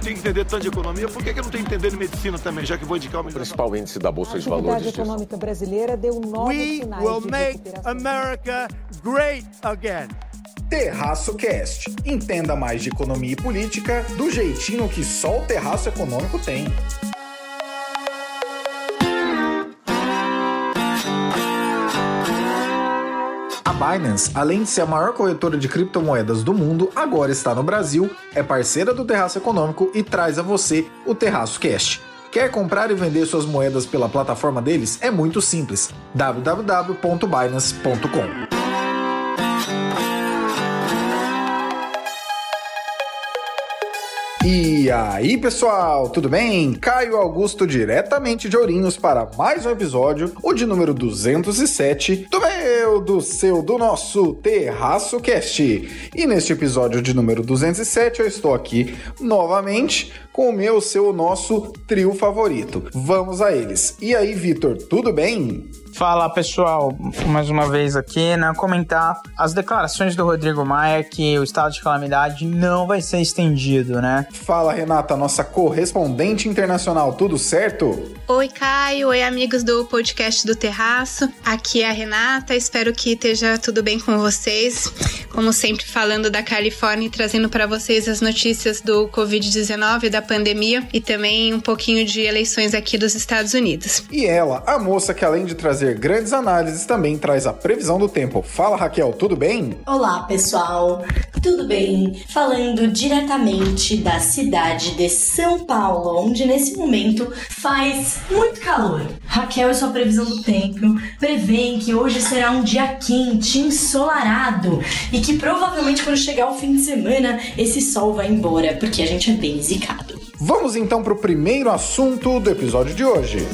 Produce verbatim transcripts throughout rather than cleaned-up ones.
tenho que entender tanto de economia, por que, que eu não tenho que entender de medicina também, já que vou indicar o melhor? O principal índice da Bolsa de Valores. A atividade econômica brasileira deu novos sinais We will de make recuperação. America great again. Terraço Cast. Entenda mais de economia e política do jeitinho que só o Terraço Econômico tem. A Binance, além de ser a maior corretora de criptomoedas do mundo, agora está no Brasil, é parceira do Terraço Econômico e traz a você o Terraço Cast. Quer comprar e vender suas moedas pela plataforma deles? É muito simples. w w w ponto binance ponto com. E aí, pessoal, tudo bem? Caio Augusto diretamente de Ourinhos para mais um episódio, o de número duzentos e sete, do meu, do seu, do nosso Terraço Cast. E neste episódio de número duzentos e sete eu estou aqui novamente com o meu, seu, nosso trio favorito. Vamos a eles. E aí, Vitor, tudo bem? Fala, pessoal, mais uma vez aqui, né, comentar as declarações do Rodrigo Maia que o estado de calamidade não vai ser estendido, né? Fala, Renata, nossa correspondente internacional, tudo certo? Oi, Caio, oi, amigos do podcast do Terraço, aqui é a Renata, espero que esteja tudo bem com vocês, como sempre falando da Califórnia e trazendo para vocês as notícias do covid dezenove, da pandemia e também um pouquinho de eleições aqui dos Estados Unidos. E ela, a moça que além de trazer grandes análises, também traz a previsão do tempo. Fala, Raquel, tudo bem? Olá, pessoal, tudo bem? Falando diretamente da cidade de São Paulo, onde nesse momento faz muito calor. Raquel e sua previsão do tempo prevêem que hoje será um dia quente, ensolarado e que provavelmente quando chegar o fim de semana esse sol vai embora, porque a gente é bem zicado. Vamos então para o primeiro assunto do episódio de hoje.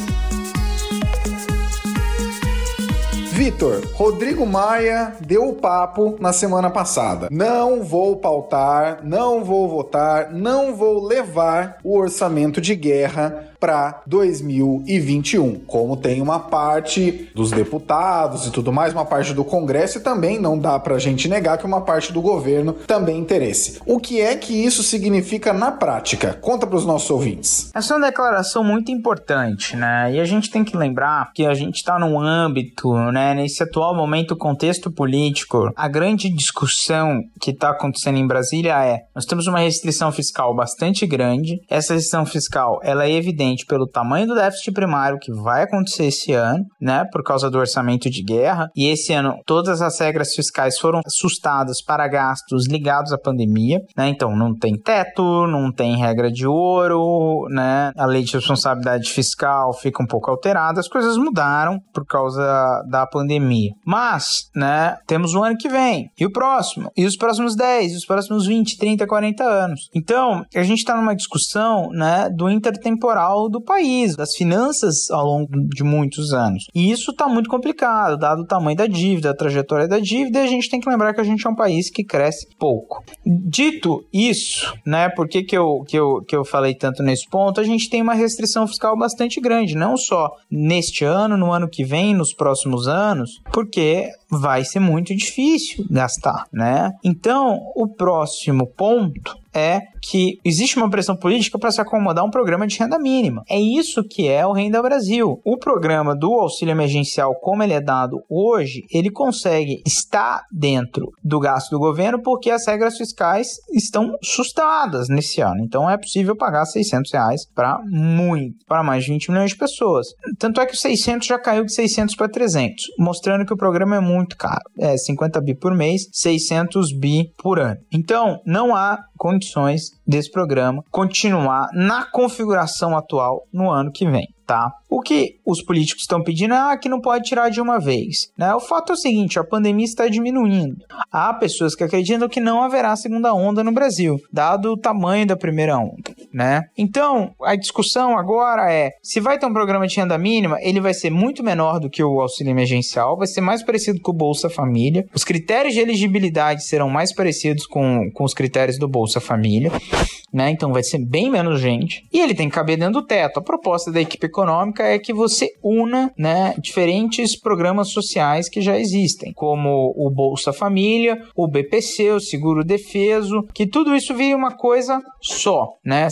Vitor, Rodrigo Maia deu o papo na semana passada. Não vou pautar, não vou votar, não vou levar o orçamento de guerra para dois mil e vinte e um. Como tem uma parte dos deputados e tudo mais, uma parte do Congresso, e também não dá pra gente negar que uma parte do governo também interesse. O que é que isso significa na prática? Conta pros nossos ouvintes. Essa é uma declaração muito importante, né? E a gente tem que lembrar que a gente está num âmbito, né, nesse atual momento, contexto político, a grande discussão que está acontecendo em Brasília é, nós temos uma restrição fiscal bastante grande, essa restrição fiscal, ela é evidente pelo tamanho do déficit primário que vai acontecer esse ano, né, por causa do orçamento de guerra, e esse ano todas as regras fiscais foram ajustadas para gastos ligados à pandemia, né, então não tem teto, não tem regra de ouro, né, a lei de responsabilidade fiscal fica um pouco alterada, as coisas mudaram por causa da pandemia, mas, né, temos o ano que vem, e o próximo, e os próximos dez, e os próximos vinte, trinta, quarenta anos, então a gente está numa discussão, né, do intertemporal do país, das finanças ao longo de muitos anos. E isso está muito complicado, dado o tamanho da dívida, a trajetória da dívida, e a gente tem que lembrar que a gente é um país que cresce pouco. Dito isso, né, por que que eu, que eu, que eu falei tanto nesse ponto? A gente tem uma restrição fiscal bastante grande, não só neste ano, no ano que vem, nos próximos anos, porque vai ser muito difícil gastar, né? Então, o próximo ponto é que existe uma pressão política para se acomodar um programa de renda mínima. É isso que é o Renda Brasil. O programa do auxílio emergencial, como ele é dado hoje, ele consegue estar dentro do gasto do governo porque as regras fiscais estão sustadas nesse ano. Então, é possível pagar seiscentos reais para muito, para mais de vinte milhões de pessoas. Tanto é que o seiscentos já caiu de seiscentos para trezentos, mostrando que o programa é muito caro. É cinquenta bi por mês, seiscentos bi por ano. Então, não há condições desse programa continuar na configuração atual no ano que vem, tá? O que os políticos estão pedindo é que não pode tirar de uma vez, né? O fato é o seguinte, a pandemia está diminuindo. Há pessoas que acreditam que não haverá segunda onda no Brasil, dado o tamanho da primeira onda, né? Então, a discussão agora é, se vai ter um programa de renda mínima, ele vai ser muito menor do que o auxílio emergencial, vai ser mais parecido com o Bolsa Família, os critérios de elegibilidade serão mais parecidos com, com os critérios do Bolsa Família, né? Então vai ser bem menos gente, e ele tem que caber dentro do teto. A proposta da equipe econômica é que você una, né, diferentes programas sociais que já existem, como o Bolsa Família, o B P C, o Seguro Defeso, que tudo isso vire uma coisa só, né?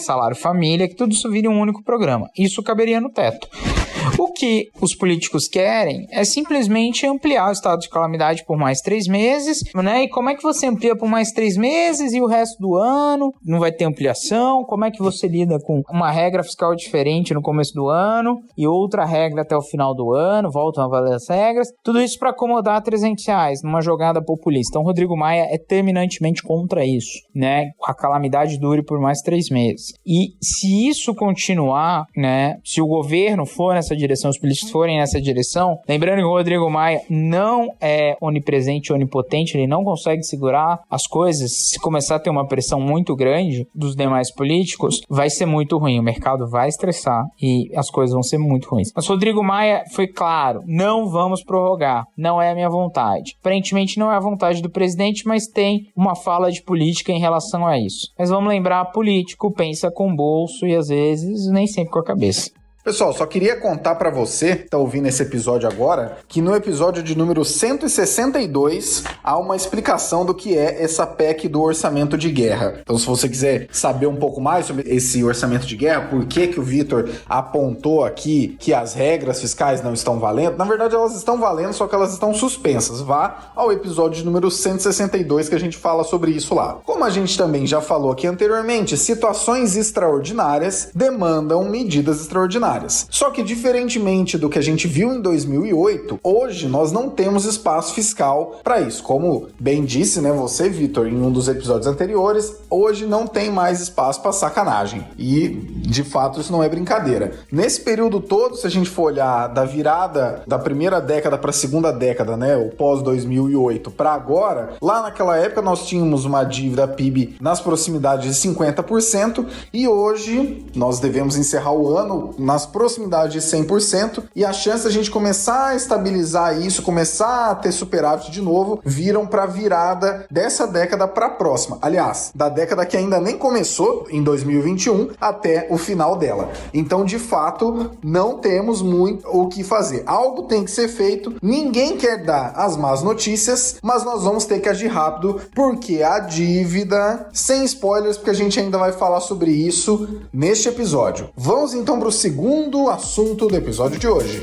salário família, que tudo isso vire um único programa. Isso caberia no teto. O que os políticos querem é simplesmente ampliar o estado de calamidade por mais três meses, né? E como é que você amplia por mais três meses e o resto do ano não vai ter ampliação? Como é que você lida com uma regra fiscal diferente no começo do ano e outra regra até o final do ano? Voltam a valer as regras. Tudo isso para acomodar trezentos reais numa jogada populista. Então, Rodrigo Maia é terminantemente contra isso, né? A calamidade dure por mais três meses. E se isso continuar, né? Se o governo for nessa direção, os políticos forem nessa direção, lembrando que o Rodrigo Maia não é onipresente, onipotente, ele não consegue segurar as coisas. Se começar a ter uma pressão muito grande dos demais políticos, vai ser muito ruim, o mercado vai estressar e as coisas vão ser muito ruins. Mas Rodrigo Maia foi claro, não vamos prorrogar, não é a minha vontade. Aparentemente não é a vontade do presidente, mas tem uma fala de política em relação a isso. Mas vamos lembrar, político pensa com o bolso e às vezes nem sempre com a cabeça. Pessoal, só queria contar pra você que tá ouvindo esse episódio agora, que no episódio de número cento e sessenta e dois há uma explicação do que é essa P E C do orçamento de guerra. Então, se você quiser saber um pouco mais sobre esse orçamento de guerra, por que que o Vitor apontou aqui que as regras fiscais não estão valendo, na verdade elas estão valendo, só que elas estão suspensas. Vá ao episódio de número cento e sessenta e dois que a gente fala sobre isso lá. Como a gente também já falou aqui anteriormente, situações extraordinárias demandam medidas extraordinárias. Só que, diferentemente do que a gente viu em dois mil e oito, hoje nós não temos espaço fiscal para isso. Como bem disse, né, você, Vitor, em um dos episódios anteriores, hoje não tem mais espaço para sacanagem. E, de fato, isso não é brincadeira. Nesse período todo, se a gente for olhar da virada da primeira década para a segunda década, né, o pós dois mil e oito para agora, lá naquela época nós tínhamos uma dívida P I B nas proximidades de cinquenta por cento e hoje nós devemos encerrar o ano nas proximidade de cem por cento e a chance de a gente começar a estabilizar isso, começar a ter superávit de novo, viram para a virada dessa década para a próxima. Aliás, da década que ainda nem começou, em dois mil e vinte e um, até o final dela. Então, de fato, não temos muito o que fazer. Algo tem que ser feito, ninguém quer dar as más notícias, mas nós vamos ter que agir rápido, porque a dívida, sem spoilers, porque a gente ainda vai falar sobre isso neste episódio. Vamos então para o segundo Segundo assunto do episódio de hoje.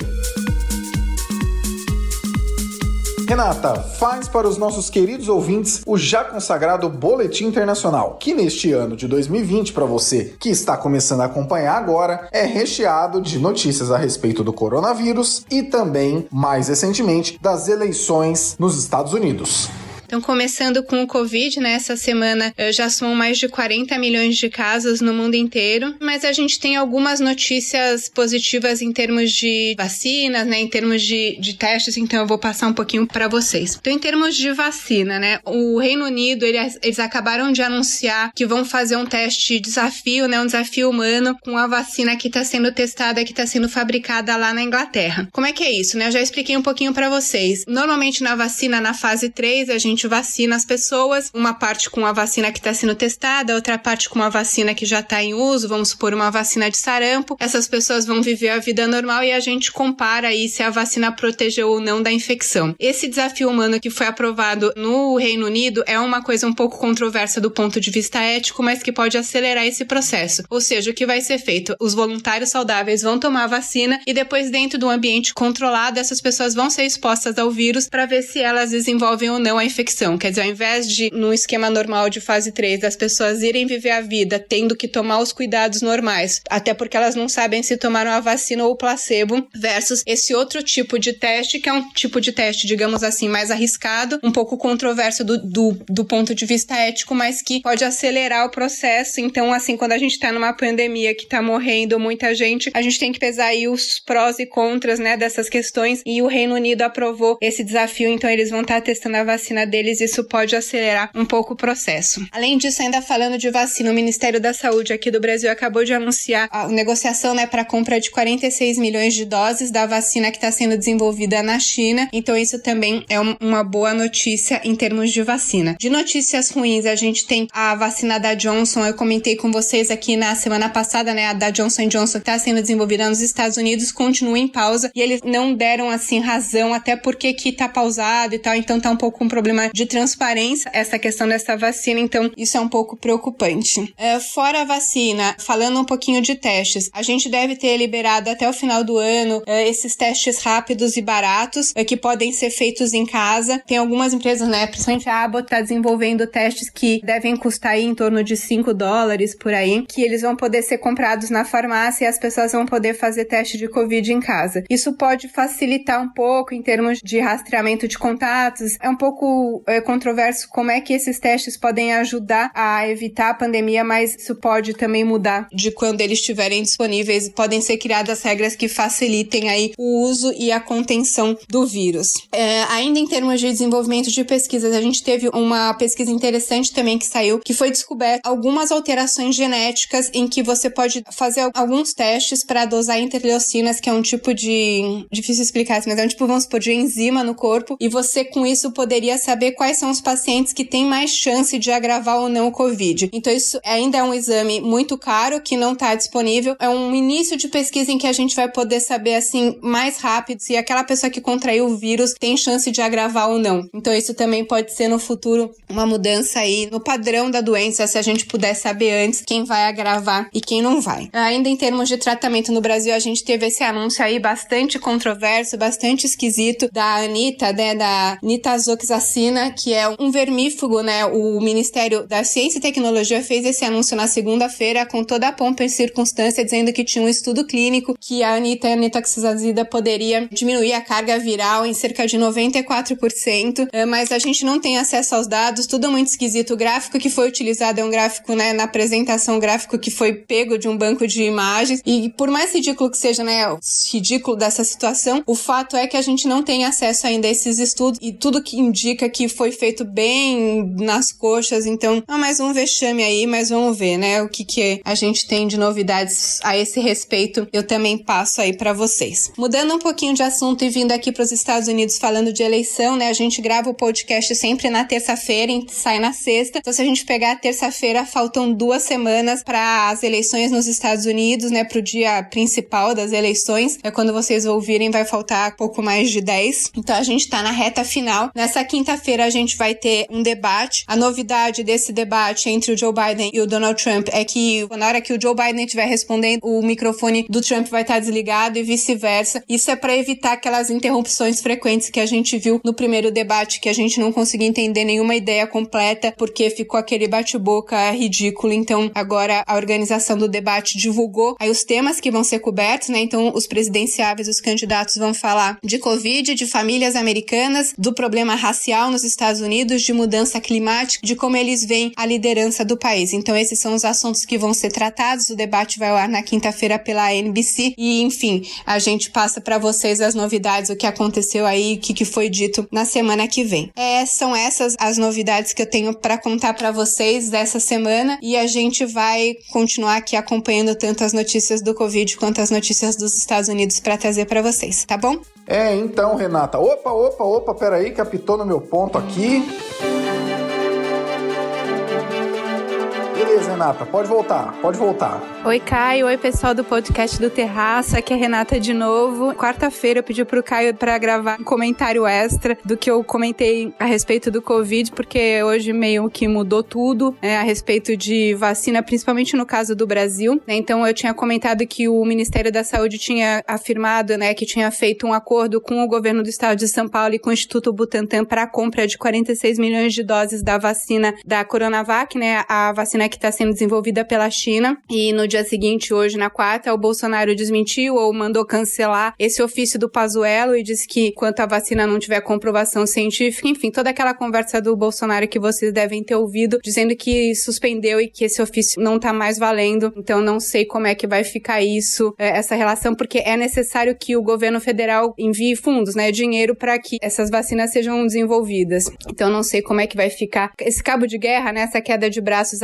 Renata, faz para os nossos queridos ouvintes o já consagrado Boletim Internacional, que neste ano de dois mil e vinte, para você que está começando a acompanhar agora, é recheado de notícias a respeito do coronavírus e também, mais recentemente, das eleições nos Estados Unidos. Então, começando com o Covid, né, essa semana já são mais de quarenta milhões de casos no mundo inteiro, mas a gente tem algumas notícias positivas em termos de vacinas, né, em termos de, de testes, então eu vou passar um pouquinho para vocês. Então, em termos de vacina, né, o Reino Unido, eles, eles acabaram de anunciar que vão fazer um teste desafio, né, um desafio humano com a vacina que está sendo testada, que está sendo fabricada lá na Inglaterra. Como é que é isso, né? Eu já expliquei um pouquinho para vocês. Normalmente na vacina, na fase três, a gente vacina as pessoas, uma parte com a vacina que está sendo testada, outra parte com a vacina que já está em uso, vamos supor uma vacina de sarampo. Essas pessoas vão viver a vida normal e a gente compara aí se a vacina protegeu ou não da infecção. Esse desafio humano que foi aprovado no Reino Unido é uma coisa um pouco controversa do ponto de vista ético, mas que pode acelerar esse processo. Ou seja, o que vai ser feito? Os voluntários saudáveis vão tomar a vacina e depois, dentro de um ambiente controlado, essas pessoas vão ser expostas ao vírus para ver se elas desenvolvem ou não a infecção. Quer dizer, ao invés de, no esquema normal de fase três, as pessoas irem viver a vida tendo que tomar os cuidados normais, até porque elas não sabem se tomaram a vacina ou o placebo, versus esse outro tipo de teste, que é um tipo de teste, digamos assim, mais arriscado, um pouco controverso do, do, do ponto de vista ético, mas que pode acelerar o processo. Então, assim, quando a gente tá numa pandemia que tá morrendo muita gente, a gente tem que pesar aí os prós e contras, né, dessas questões, e o Reino Unido aprovou esse desafio, então eles vão estar testando a vacina deles, isso pode acelerar um pouco o processo. Além disso, ainda falando de vacina, o Ministério da Saúde aqui do Brasil acabou de anunciar a negociação, né, para compra de quarenta e seis milhões de doses da vacina que está sendo desenvolvida na China, então isso também é um, uma boa notícia em termos de vacina. De notícias ruins, a gente tem a vacina da Johnson, eu comentei com vocês aqui na semana passada, né, a da Johnson and Johnson que está sendo desenvolvida nos Estados Unidos, continua em pausa, e eles não deram, assim, razão até porque que tá pausado e tal, então tá um pouco com problema forma de transparência essa questão dessa vacina, então isso é um pouco preocupante. É, fora a vacina, falando um pouquinho de testes, a gente deve ter liberado até o final do ano é, esses testes rápidos e baratos é, que podem ser feitos em casa. Tem algumas empresas, né, principalmente a Abbott está desenvolvendo testes que devem custar aí em torno de cinco dólares por aí, que eles vão poder ser comprados na farmácia e as pessoas vão poder fazer teste de Covid em casa. Isso pode facilitar um pouco em termos de rastreamento de contatos. É um pouco é, controverso como é que esses testes podem ajudar a evitar a pandemia, mas isso pode também mudar de quando eles estiverem disponíveis. Podem ser criadas regras que facilitem aí o uso e a contenção do vírus. É, ainda em termos de desenvolvimento de pesquisas, a gente teve uma pesquisa interessante também que saiu, que foi descoberta algumas alterações genéticas em que você pode fazer alguns testes para dosar interleucinas, que é um tipo de... difícil explicar isso, mas é um tipo, vamos supor, de enzima no corpo, e você com isso poderia saber quais são os pacientes que têm mais chance de agravar ou não o Covid. Então isso ainda é um exame muito caro, que não está disponível. É um início de pesquisa em que a gente vai poder saber, assim, mais rápido se aquela pessoa que contraiu o vírus tem chance de agravar ou não. Então isso também pode ser no futuro uma mudança aí no padrão da doença, se a gente puder saber antes quem vai agravar e quem não vai. Ainda em termos de tratamento no Brasil, a gente teve esse anúncio aí bastante controverso, bastante esquisito, da Anitta, né, da nitazoxacina, que é um vermífugo, né? O Ministério da Ciência e Tecnologia fez esse anúncio na segunda-feira com toda a pompa e circunstância, dizendo que tinha um estudo clínico que a Anitta, a nitazoxacina poderia diminuir a carga viral em cerca de noventa e quatro por cento, mas a gente não tem acesso aos dados, tudo muito esquisito. O gráfico que foi utilizado é um gráfico, né, na apresentação, um gráfico que foi pego de um banco de imagens, e por mais ridículo que seja, né, o ridículo dessa situação, o fato é que a gente não tem acesso ainda a esses estudos, e tudo que indica que foi feito bem nas coxas. Então é mais um vexame aí, mas vamos ver, né, o que que a gente tem de novidades a esse respeito, eu também passo aí pra vocês. Mudando um pouquinho de assunto e vindo aqui pros Estados Unidos falando de eleição, né, a gente grava o podcast sempre na terça-feira e sai na sexta, então se a gente pegar a terça-feira, faltam duas semanas para as eleições nos Estados Unidos, né, pro dia principal das eleições, é quando vocês ouvirem, vai faltar pouco mais de dez, então a gente tá na reta final. Nessa quinta-feira a gente vai ter um debate. A novidade desse debate entre o Joe Biden e o Donald Trump é que na hora que o Joe Biden estiver respondendo, o microfone do Trump vai estar desligado e vice-versa. Isso é para evitar aquelas interrupções frequentes que a gente viu no primeiro debate, que a gente não conseguia entender nenhuma ideia completa, porque ficou aquele bate-boca ridículo. Então agora a organização do debate divulgou aí os temas que vão ser cobertos, né? Então os presidenciáveis, os candidatos vão falar de Covid, de famílias americanas, do problema racial nos Estados Unidos, de mudança climática, de como eles veem a liderança do país. Então esses são os assuntos que vão ser tratados. O debate vai ao ar na quinta-feira pela N B C e, enfim, a gente passa para vocês as novidades, o que aconteceu aí, o que, que foi dito na semana que vem. É, são essas as novidades que eu tenho para contar para vocês dessa semana, e a gente vai continuar aqui acompanhando tanto as notícias do Covid quanto as notícias dos Estados Unidos para trazer para vocês, tá bom? É, então, Renata. Opa, opa, opa, peraí, que apitou no meu ponto aqui. Beleza, Renata, pode voltar, pode voltar. Oi, Caio, oi, pessoal do podcast do Terraço, aqui é a Renata de novo. Quarta-feira eu pedi pro Caio pra gravar um comentário extra do que eu comentei a respeito do Covid, porque hoje meio que mudou tudo, né, a respeito de vacina, principalmente no caso do Brasil, né? Então eu tinha comentado que o Ministério da Saúde tinha afirmado, né, que tinha feito um acordo com o governo do estado de São Paulo e com o Instituto Butantan para a compra de quarenta e seis milhões de doses da vacina da Coronavac, né, a vacina que está sendo desenvolvida pela China. E no dia seguinte, hoje na quarta, o Bolsonaro desmentiu ou mandou cancelar esse ofício do Pazuello e disse que enquanto a vacina não tiver comprovação científica, enfim, toda aquela conversa do Bolsonaro que vocês devem ter ouvido, dizendo que suspendeu e que esse ofício não tá mais valendo. Então não sei como é que vai ficar isso, essa relação, porque é necessário que o governo federal envie fundos, né, dinheiro para que essas vacinas sejam desenvolvidas. Então não sei como é que vai ficar esse cabo de guerra, né, essa queda de braços aí entre o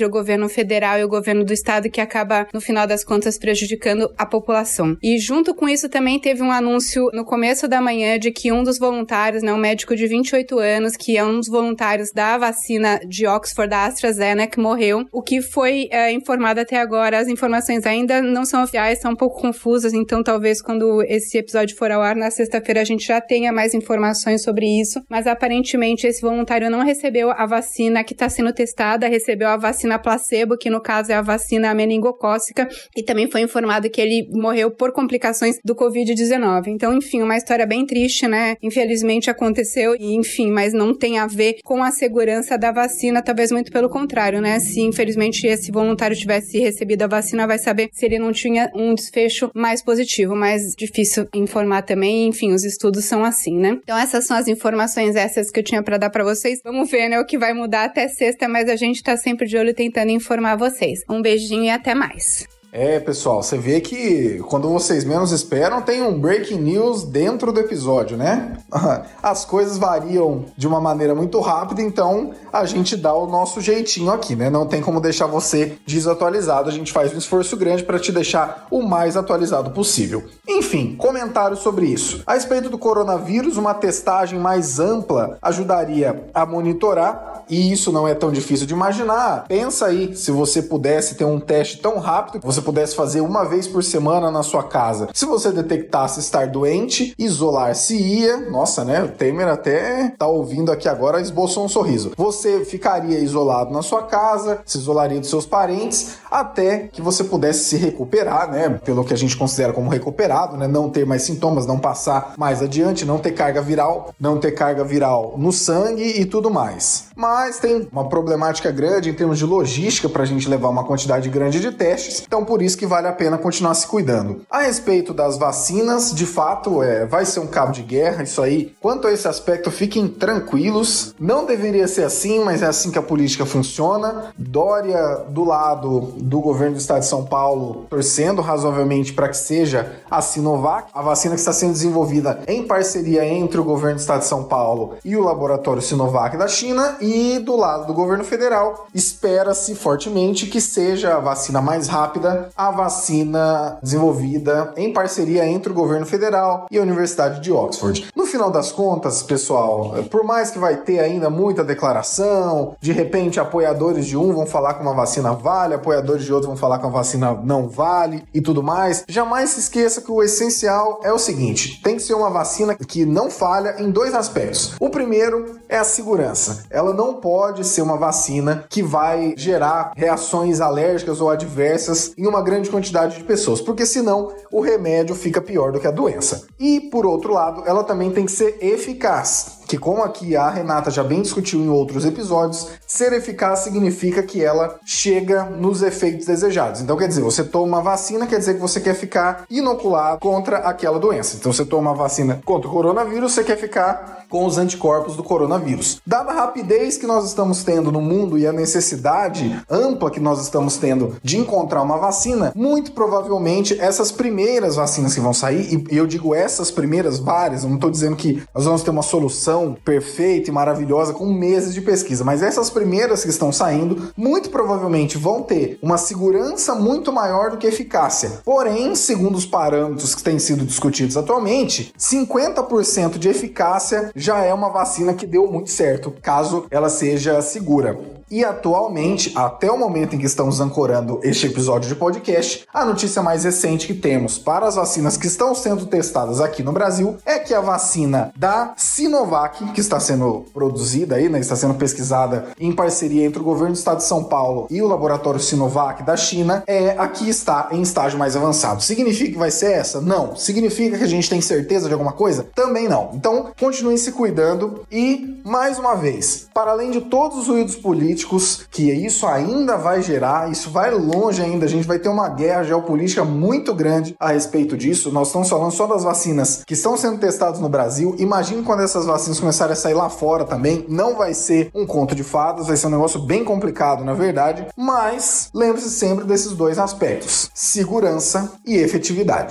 o governo federal e o governo do estado, que acaba, no final das contas, prejudicando a população. E junto com isso também teve um anúncio no começo da manhã de que um dos voluntários, né, um médico de vinte e oito anos, que é um dos voluntários da vacina de Oxford, da AstraZeneca, morreu. O que foi é, informado até agora, as informações ainda não são oficiais, são um pouco confusas, então talvez quando esse episódio for ao ar na sexta-feira a gente já tenha mais informações sobre isso, mas aparentemente esse voluntário não recebeu a vacina que está sendo testada, recebeu a vacina placebo, que no caso é a vacina meningocócica, e também foi informado que ele morreu por complicações do covid dezenove. Então, enfim, uma história bem triste, né? Infelizmente aconteceu, e enfim, mas não tem a ver com a segurança da vacina, talvez muito pelo contrário, né? Se infelizmente esse voluntário tivesse recebido a vacina, vai saber se ele não tinha um desfecho mais positivo, mas difícil informar também, enfim, os estudos são assim, né? Então essas são as informações essas que eu tinha pra dar pra vocês. Vamos ver, né, o que vai mudar até sexta, mas a gente tá sempre de olho tentando informar vocês. Um beijinho e até mais. É, pessoal, você vê que quando vocês menos esperam, tem um breaking news dentro do episódio, né? As coisas variam de uma maneira muito rápida, então a gente dá o nosso jeitinho aqui, né? Não tem como deixar você desatualizado, a gente faz um esforço grande para te deixar o mais atualizado possível. Enfim, comentários sobre isso. A respeito do coronavírus, uma testagem mais ampla ajudaria a monitorar, e isso não é tão difícil de imaginar. Pensa aí, se você pudesse ter um teste tão rápido que você pudesse fazer uma vez por semana na sua casa. Se você detectasse estar doente, isolar-se-ia. Nossa, né? O Temer até tá ouvindo aqui agora, esboçou um sorriso. Você ficaria isolado na sua casa, se isolaria dos seus parentes, até que você pudesse se recuperar, né? Pelo que a gente considera como recuperado, né? Não ter mais sintomas, não passar mais adiante, não ter carga viral, não ter carga viral no sangue e tudo mais. Mas tem uma problemática grande em termos de logística para a gente levar uma quantidade grande de testes, então por isso que vale a pena continuar se cuidando. A respeito das vacinas, de fato, é, vai ser um cabo de guerra, isso aí. Quanto a esse aspecto, fiquem tranquilos. Não deveria ser assim, mas é assim que a política funciona. Dória, do lado do governo do estado de São Paulo, torcendo razoavelmente para que seja a Sinovac, a vacina que está sendo desenvolvida em parceria entre o governo do estado de São Paulo e o laboratório Sinovac da China, e do lado do governo federal, espera-se fortemente que seja a vacina mais rápida, a vacina desenvolvida em parceria entre o governo federal e a Universidade de Oxford. No final das contas, pessoal, por mais que vai ter ainda muita declaração, de repente apoiadores de um vão falar que uma vacina vale, apoiadores de outro vão falar que uma vacina não vale e tudo mais, jamais se esqueça que o essencial é o seguinte: tem que ser uma vacina que não falha em dois aspectos. O primeiro é a segurança. Ela não pode ser uma vacina que vai gerar reações alérgicas ou adversas em uma grande quantidade de pessoas, porque senão o remédio fica pior do que a doença. E, por outro lado, ela também tem que ser eficaz, que, como aqui a Renata já bem discutiu em outros episódios, ser eficaz significa que ela chega nos efeitos desejados. Então, quer dizer, você toma uma vacina, quer dizer que você quer ficar inoculado contra aquela doença. Então, você toma uma vacina contra o coronavírus, você quer ficar com os anticorpos do coronavírus. Dada a rapidez que nós estamos tendo no mundo e a necessidade ampla que nós estamos tendo de encontrar uma vacina, muito provavelmente essas primeiras vacinas que vão sair, e eu digo essas primeiras várias, eu não estou dizendo que nós vamos ter uma solução perfeita e maravilhosa com meses de pesquisa, mas essas primeiras que estão saindo, muito provavelmente vão ter uma segurança muito maior do que eficácia. Porém, segundo os parâmetros que têm sido discutidos atualmente, cinquenta por cento de eficácia já é uma vacina que deu muito certo, caso ela seja segura. E atualmente, até o momento em que estamos ancorando este episódio de podcast, a notícia mais recente que temos para as vacinas que estão sendo testadas aqui no Brasil é que a vacina da Sinovac, que está sendo produzida aí, né, está sendo pesquisada em parceria entre o governo do estado de São Paulo e o laboratório Sinovac da China, é a que está em estágio mais avançado. Significa que vai ser essa? Não. Significa que a gente tem certeza de alguma coisa? Também não. Então, continuem se cuidando e, mais uma vez, para além de todos os ruídos políticos que isso ainda vai gerar, isso vai longe ainda, a gente vai ter uma guerra geopolítica muito grande a respeito disso. Nós estamos falando só das vacinas que estão sendo testadas no Brasil. Imagine quando essas vacinas começarem a sair lá fora também. Não vai ser um conto de fadas, vai ser um negócio bem complicado, na verdade, mas lembre-se sempre desses dois aspectos: segurança e efetividade.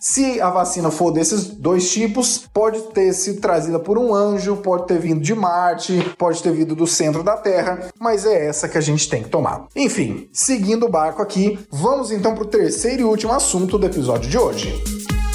Se a vacina for desses dois tipos, pode ter sido trazida por um anjo, pode ter vindo de Marte, pode ter vindo do centro da Terra, mas é essa que a gente tem que tomar. Enfim, seguindo o barco aqui, vamos então para o terceiro e último assunto do episódio de hoje.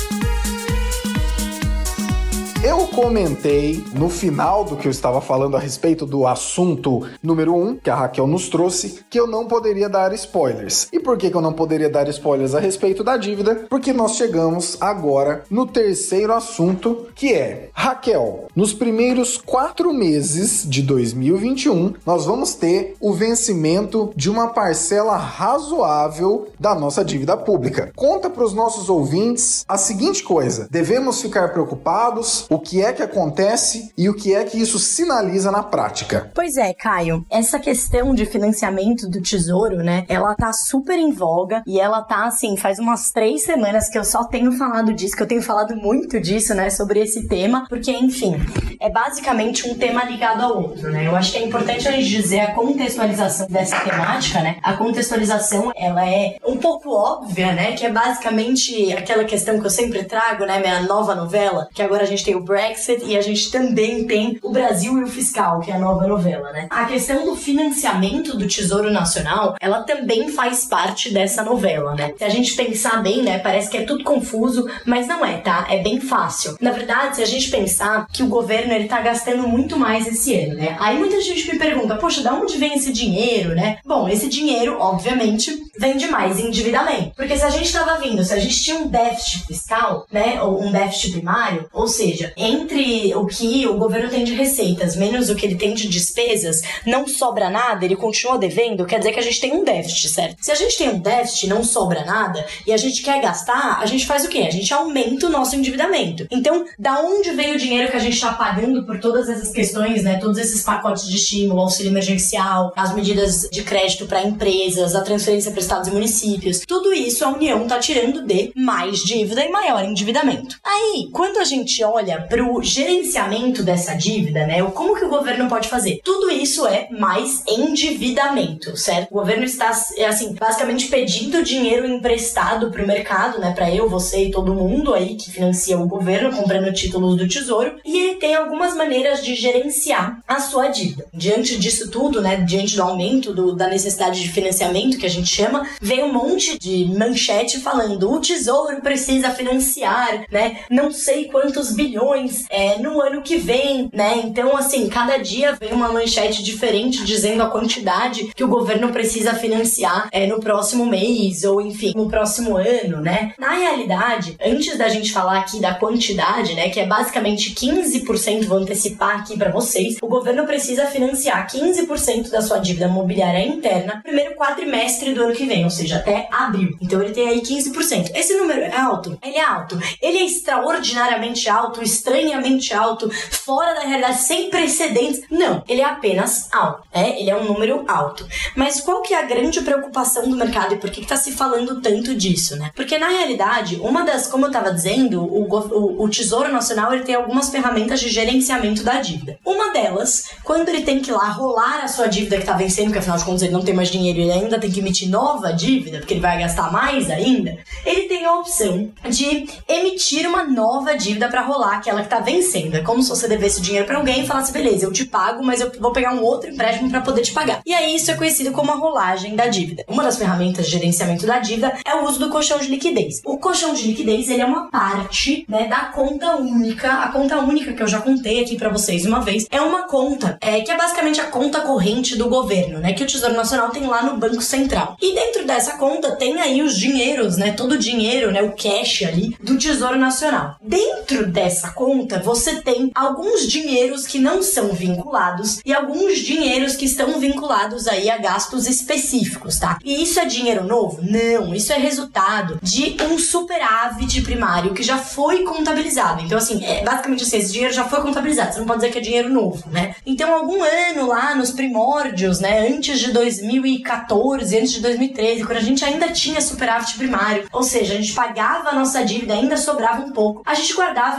Eu comentei no final do que eu estava falando a respeito do assunto número um, que a Raquel nos trouxe, que eu não poderia dar spoilers. E por que que eu não poderia dar spoilers a respeito da dívida? Porque nós chegamos agora no terceiro assunto, que é: Raquel, nos primeiros quatro meses de dois mil e vinte e um, nós vamos ter o vencimento de uma parcela razoável da nossa dívida pública. Conta para os nossos ouvintes a seguinte coisa: devemos ficar preocupados? O que é que acontece e o que é que isso sinaliza na prática? Pois é, Caio, essa questão de financiamento do Tesouro, né, ela tá super em voga e ela tá, assim, faz umas três semanas que eu só tenho falado disso, que eu tenho falado muito disso, né, sobre esse tema, porque, enfim, é basicamente um tema ligado ao outro, né? Eu acho que é importante a gente dizer a contextualização dessa temática, né? A contextualização, ela é um pouco óbvia, né, que é basicamente aquela questão que eu sempre trago, né, minha nova novela, que agora a gente tem o Brexit e a gente também tem o Brasil e o Fiscal, que é a nova novela, né? A questão do financiamento do Tesouro Nacional, ela também faz parte dessa novela, né? Se a gente pensar bem, né, parece que é tudo confuso, mas não é, tá? É bem fácil. Na verdade, se a gente pensar que o governo, ele tá gastando muito mais esse ano, né? Aí muita gente me pergunta, poxa, de onde vem esse dinheiro, né? Bom, esse dinheiro, obviamente, vem de mais endividamento. Porque se a gente tava vindo, se a gente tinha um déficit fiscal, né, ou um déficit primário, ou seja, entre o que o governo tem de receitas menos o que ele tem de despesas, não sobra nada, ele continua devendo, quer dizer que a gente tem um déficit, certo? Se a gente tem um déficit, não sobra nada, e a gente quer gastar, a gente faz o quê? A gente aumenta o nosso endividamento. Então, da onde veio o dinheiro que a gente tá pagando por todas essas questões, né? Todos esses pacotes de estímulo, auxílio emergencial, as medidas de crédito para empresas, a transferência para estados e municípios, tudo isso a União tá tirando de mais dívida e maior endividamento. Aí, quando a gente olha para o gerenciamento dessa dívida, né? Como que o governo pode fazer? Tudo isso é mais endividamento, certo? O governo está, assim, basicamente pedindo dinheiro emprestado para o mercado, né? Para eu, você e todo mundo aí que financia o governo, comprando títulos do Tesouro, e ele tem algumas maneiras de gerenciar a sua dívida. Diante disso tudo, né? Diante do aumento do, da necessidade de financiamento, que a gente chama, vem um monte de manchete falando: o Tesouro precisa financiar, né? Não sei quantos bilhões é, no ano que vem, né? Então, assim, cada dia vem uma manchete diferente dizendo a quantidade que o governo precisa financiar é, no próximo mês, ou enfim, no próximo ano, né? Na realidade, antes da gente falar aqui da quantidade, né, que é basicamente quinze por cento, vou antecipar aqui pra vocês, o governo precisa financiar quinze por cento da sua dívida mobiliária interna no primeiro quadrimestre do ano que vem, ou seja, até abril. Então ele tem aí quinze por cento. Esse número é alto? Ele é alto. Ele é extraordinariamente alto, estranhamente alto, fora da realidade, sem precedentes? Não, ele é apenas alto, né? Ele é um número alto. Mas qual que é a grande preocupação do mercado e por que que tá se falando tanto disso, né? Porque na realidade, uma das, como eu tava dizendo, o, o, o Tesouro Nacional, ele tem algumas ferramentas de gerenciamento da dívida. Uma delas, quando ele tem que ir lá rolar a sua dívida que tá vencendo, porque afinal de contas ele não tem mais dinheiro, ele ainda tem que emitir nova dívida, porque ele vai gastar mais ainda, ele tem a opção de emitir uma nova dívida para rolar aquela que tá vencendo. É como se você devesse dinheiro para alguém e falasse: beleza, eu te pago, mas eu vou pegar um outro empréstimo para poder te pagar. E aí isso é conhecido como a rolagem da dívida. Uma das ferramentas de gerenciamento da dívida é o uso do colchão de liquidez. O colchão de liquidez, ele é uma parte, né, da conta única. A conta única que eu já contei aqui para vocês uma vez é uma conta é, que é basicamente a conta corrente do governo, né, que o Tesouro Nacional tem lá no Banco Central. E dentro dessa conta tem aí os dinheiros, né, todo o dinheiro, né, o cash ali do Tesouro Nacional. Dentro dessa conta você tem alguns dinheiros que não são vinculados e alguns dinheiros que estão vinculados aí a gastos específicos, tá? E isso é dinheiro novo? Não, isso é resultado de um superávit primário que já foi contabilizado. Então, assim, é basicamente assim, esse dinheiro já foi contabilizado, você não pode dizer que é dinheiro novo, né? Então, algum ano lá nos primórdios, né, antes de dois mil e quatorze, antes de dois mil e treze, quando a gente ainda tinha superávit primário, ou seja, a gente pagava a nossa dívida, ainda sobrava um pouco, a gente guardava ali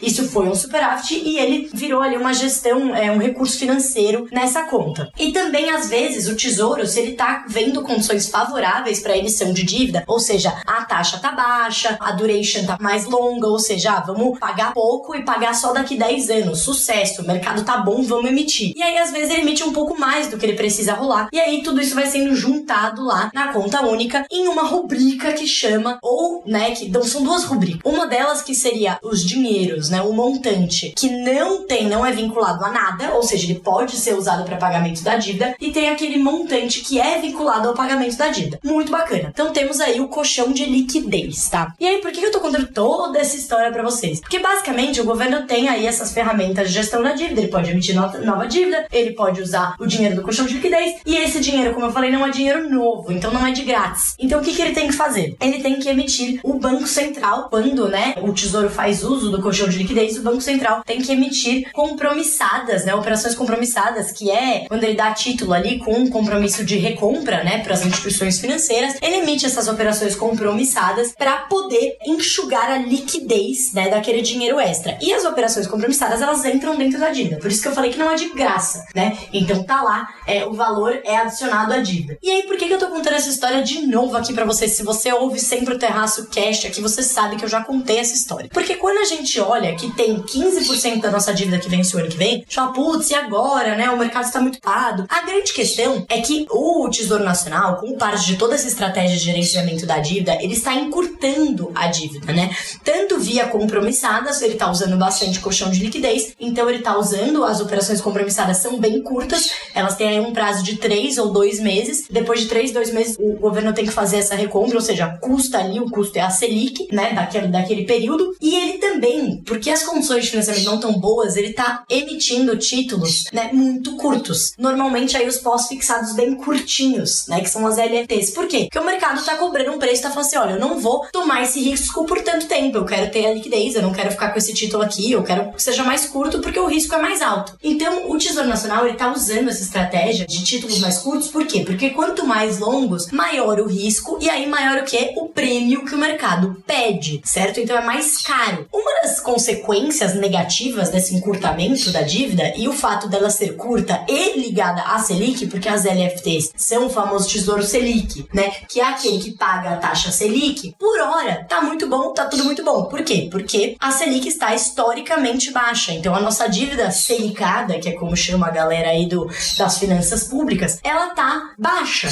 Isso foi um superávit e ele virou ali uma gestão, é, um recurso financeiro nessa conta. E também, às vezes, o Tesouro, se ele tá vendo condições favoráveis para emissão de dívida, ou seja, a taxa tá baixa, a duration tá mais longa, ou seja, ah, vamos pagar pouco e pagar só daqui dez anos, sucesso, o mercado tá bom, vamos emitir. E aí, às vezes, ele emite um pouco mais do que ele precisa rolar, e aí tudo isso vai sendo juntado lá na conta única em uma rubrica que chama, ou, né, que então, são duas rubricas. Uma delas que seria os dinheiros, né, o montante, que não tem, não é vinculado a nada, ou seja, ele pode ser usado para pagamento da dívida, e tem aquele montante que é vinculado ao pagamento da dívida. Muito bacana. Então temos aí o colchão de liquidez, tá? E aí, por que eu tô contando toda essa história pra vocês? Porque basicamente o governo tem aí essas ferramentas de gestão da dívida, ele pode emitir nova dívida, ele pode usar o dinheiro do colchão de liquidez, e esse dinheiro, como eu falei, não é dinheiro novo, então não é de grátis. Então o que que ele tem que fazer? Ele tem que emitir o Banco Central, quando, né, o Tesouro faz uso do colchão de liquidez, o Banco Central tem que emitir compromissadas, né, operações compromissadas, que é quando ele dá título ali com um compromisso de recompra, né, para as instituições financeiras, ele emite essas operações compromissadas para poder enxugar a liquidez, né, daquele dinheiro extra. E as operações compromissadas, elas entram dentro da dívida, por isso que eu falei que não é de graça, né, então tá lá, é, o valor é adicionado à dívida. E aí, por que que eu tô contando essa história de novo aqui pra vocês? Se você ouve sempre o Terraço Cash aqui, você sabe que eu já contei essa história. Porque quando a gente olha que tem quinze por cento da nossa dívida que vence o ano que vem, a gente fala, putz, e agora, né? O mercado está muito parado. A grande questão é que o Tesouro Nacional, como parte de toda essa estratégia de gerenciamento da dívida, ele está encurtando a dívida, né? Tanto via compromissadas, ele está usando bastante colchão de liquidez, então ele está usando, as operações compromissadas são bem curtas, elas têm aí um prazo de três ou dois meses. Depois de três, dois meses, o governo tem que fazer essa recompra, ou seja, custa ali, o custo é a Selic, né, daquele, daquele período. E ele também, porque as condições de financiamento não tão boas, ele tá emitindo títulos, né, muito curtos. Normalmente aí os pós-fixados bem curtinhos, né, que são as L F Ts. Por quê? Porque o mercado tá cobrando um preço, tá falando assim, olha, eu não vou tomar esse risco por tanto tempo, eu quero ter a liquidez, eu não quero ficar com esse título aqui, eu quero que seja mais curto porque o risco é mais alto. Então, o Tesouro Nacional, ele tá usando essa estratégia de títulos mais curtos, por quê? Porque quanto mais longos, maior o risco, e aí maior o quê? O prêmio que o mercado pede, certo? Então é mais caro. Uma das consequências negativas desse encurtamento da dívida e o fato dela ser curta e ligada à Selic, porque as L F Ts são o famoso Tesouro Selic, né? Que é aquele que paga a taxa Selic, por hora tá muito bom, tá tudo muito bom. Por quê? Porque a Selic está historicamente baixa. Então a nossa dívida selicada, que é como chama a galera aí do, das finanças públicas, ela tá baixa.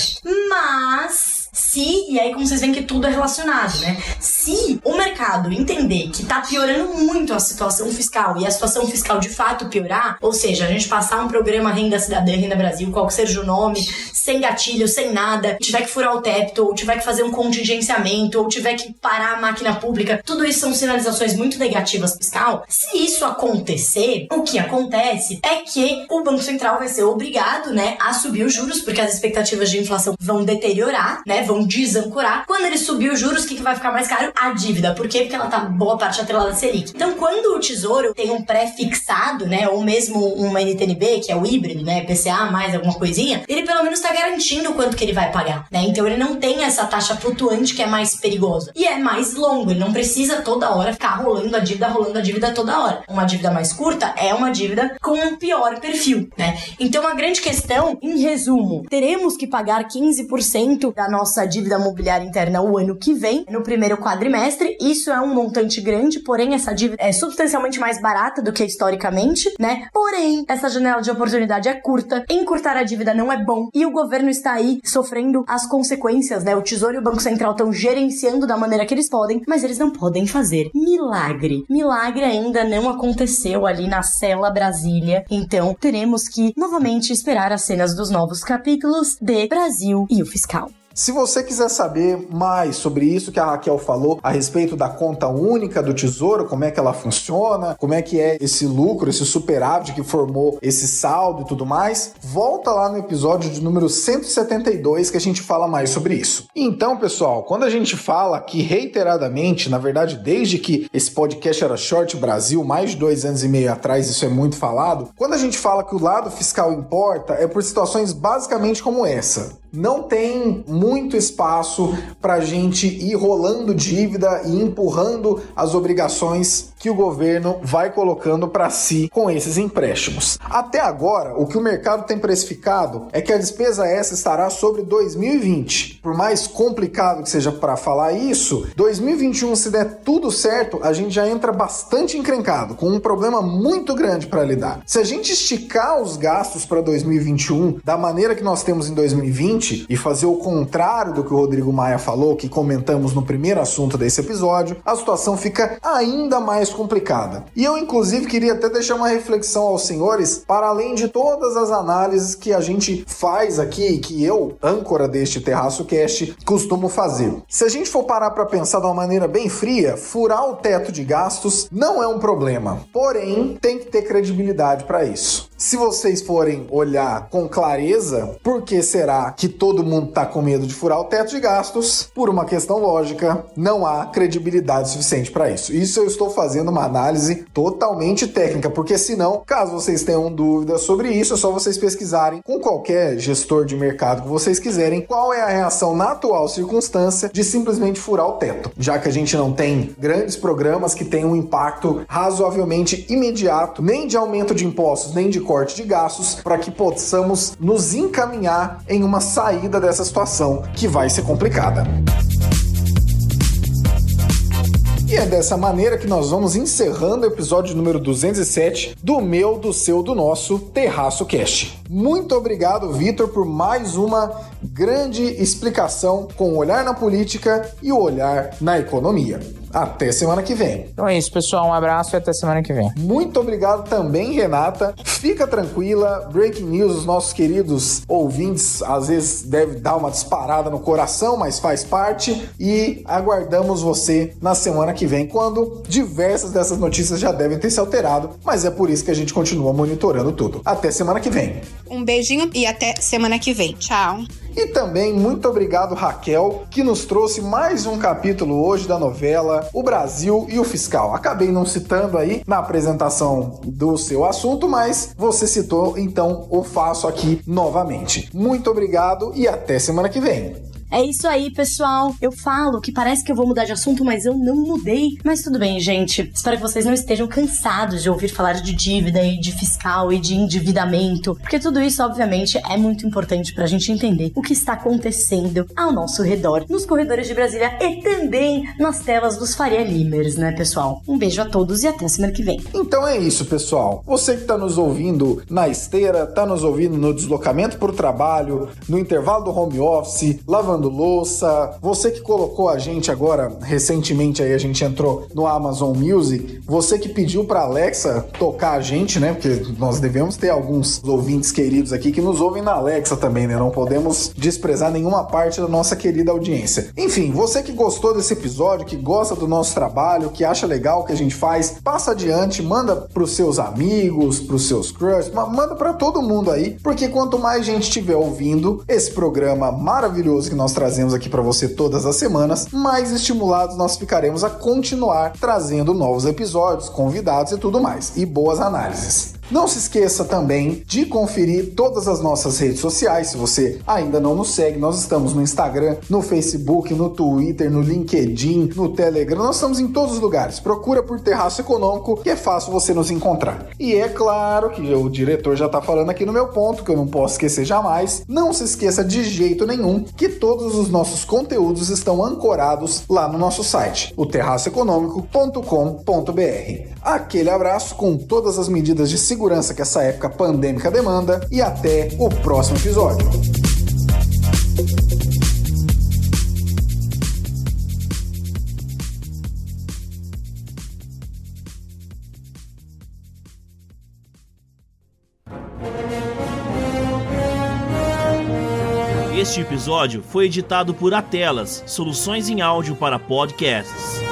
Mas se, e aí como vocês veem que tudo é relacionado, né? Se o mercado entender que tá piorando muito a situação fiscal e a situação fiscal de fato piorar, ou seja, a gente passar um programa Renda Cidadã, Renda Brasil, qual que seja o nome, sem gatilho, sem nada, tiver que furar o teto, ou tiver que fazer um contingenciamento, ou tiver que parar a máquina pública, tudo isso são sinalizações muito negativas fiscal. Se isso acontecer, o que acontece é que o Banco Central vai ser obrigado, né, a subir os juros, porque as expectativas de inflação vão deteriorar, né, vão desancorar. Quando ele subir os juros, o que, que vai ficar mais caro? A dívida. Por quê? Porque ela tá boa parte atrelada à Selic. Então, quando o Tesouro tem um pré-fixado, né, ou mesmo uma N T N B, que é o híbrido, né, P C A mais alguma coisinha, ele pelo menos tá garantindo o quanto que ele vai pagar, né? Então, ele não tem essa taxa flutuante que é mais perigosa. E é mais longo, ele não precisa toda hora ficar rolando a dívida, rolando a dívida toda hora. Uma dívida mais curta é uma dívida com um pior perfil, né? Então, a grande questão, em resumo, teremos que pagar quinze por cento da nossa dívida mobiliária interna o ano que vem, no primeiro quadrimestre. Isso é um montante grande, porém essa dívida é substancialmente mais barata do que historicamente, né? Porém, essa janela de oportunidade é curta, encurtar a dívida não é bom e o governo está aí sofrendo as consequências, né? O Tesouro e o Banco Central estão gerenciando da maneira que eles podem, mas eles não podem fazer milagre. Milagre ainda não aconteceu ali na Cela Brasília, então teremos que novamente esperar as cenas dos novos capítulos de Brasil e o Fiscal. Se você quiser saber mais sobre isso que a Raquel falou a respeito da conta única do Tesouro, como é que ela funciona, como é que é esse lucro, esse superávit que formou esse saldo e tudo mais, volta lá no episódio de número cento e setenta e dois que a gente fala mais sobre isso. Então, pessoal, quando a gente fala que reiteradamente, na verdade, desde que esse podcast era Short Brasil, mais de dois anos e meio atrás, isso é muito falado, quando a gente fala que o lado fiscal importa, é por situações basicamente como essa. não tem muito espaço para a gente ir rolando dívida e empurrando as obrigações que o governo vai colocando para si com esses empréstimos. Até agora, o que o mercado tem precificado é que a despesa essa estará sobre dois mil e vinte. Por mais complicado que seja para falar isso, dois mil e vinte e um, se der tudo certo, a gente já entra bastante encrencado, com um problema muito grande para lidar. Se a gente esticar os gastos para dois mil e vinte e um da maneira que nós temos em dois mil e vinte e fazer o contrário do que o Rodrigo Maia falou, que comentamos no primeiro assunto desse episódio, a situação fica ainda mais complicada. E eu, inclusive, queria até deixar uma reflexão aos senhores, para além de todas as análises que a gente faz aqui, que eu, âncora deste Terraço Cast, costumo fazer. Se a gente for parar para pensar de uma maneira bem fria, furar o teto de gastos não é um problema. Porém, tem que ter credibilidade para isso. Se vocês forem olhar com clareza, por que será que todo mundo está com medo de furar o teto de gastos? Por uma questão lógica, não há credibilidade suficiente para isso. Isso eu estou fazendo uma análise totalmente técnica, porque senão, caso vocês tenham dúvidas sobre isso, é só vocês pesquisarem com qualquer gestor de mercado que vocês quiserem qual é a reação na atual circunstância de simplesmente furar o teto, já que a gente não tem grandes programas que tenham um impacto razoavelmente imediato, nem de aumento de impostos, nem de corte de gastos, para que possamos nos encaminhar em uma saída dessa situação que vai ser complicada. E é dessa maneira que nós vamos encerrando o episódio número duzentos e sete do meu, do seu, do nosso Terraço Cast. Muito obrigado, Vitor, por mais uma grande explicação com o olhar na política e o olhar na economia. Até semana que vem. Então é isso, pessoal. Um abraço e até semana que vem. Muito obrigado também, Renata. Fica tranquila. Breaking news, os nossos queridos ouvintes às vezes deve dar uma disparada no coração, mas faz parte. E aguardamos você na semana que vem, quando diversas dessas notícias já devem ter se alterado. Mas é por isso que a gente continua monitorando tudo. Até semana que vem. Um beijinho e até semana que vem. Tchau. E também muito obrigado, Raquel, que nos trouxe mais um capítulo hoje da novela O Brasil e o Fiscal. Acabei não citando aí na apresentação do seu assunto, mas você citou, então o faço aqui novamente. Muito obrigado e até semana que vem. É isso aí, pessoal. Eu falo que parece que eu vou mudar de assunto, mas eu não mudei. Mas tudo bem, gente. Espero que vocês não estejam cansados de ouvir falar de dívida e de fiscal e de endividamento, porque tudo isso, obviamente, é muito importante pra gente entender o que está acontecendo ao nosso redor, nos corredores de Brasília e também nas telas dos Faria Limers, né, pessoal? Um beijo a todos e até semana que vem. Então é isso, pessoal. Você que tá nos ouvindo na esteira, tá nos ouvindo no deslocamento pro trabalho, no intervalo do home office, lavando louça, você que colocou a gente agora, recentemente aí a gente entrou no Amazon Music, você que pediu pra Alexa tocar a gente, né, porque nós devemos ter alguns ouvintes queridos aqui que nos ouvem na Alexa também, né, não podemos desprezar nenhuma parte da nossa querida audiência. Enfim, você que gostou desse episódio, que gosta do nosso trabalho, que acha legal o que a gente faz, passa adiante, manda pros seus amigos, pros seus crush, manda pra todo mundo aí, porque quanto mais gente estiver ouvindo esse programa maravilhoso que nós trazemos aqui para você todas as semanas, mais estimulados nós ficaremos a continuar trazendo novos episódios, convidados e tudo mais, e boas análises. Não se esqueça também de conferir todas as nossas redes sociais. Se você ainda não nos segue, nós estamos no Instagram, no Facebook, no Twitter, no LinkedIn, no Telegram. Nós estamos em todos os lugares. Procura por Terraço Econômico, que é fácil você nos encontrar. E é claro que o diretor já está falando aqui no meu ponto, que eu não posso esquecer jamais. Não se esqueça de jeito nenhum que todos os nossos conteúdos estão ancorados lá no nosso site, o terraço econômico ponto com ponto b r. Aquele abraço com todas as medidas de segurança segurança que essa época pandêmica demanda e até o próximo episódio. Este episódio foi editado por Atelas, soluções em áudio para podcasts.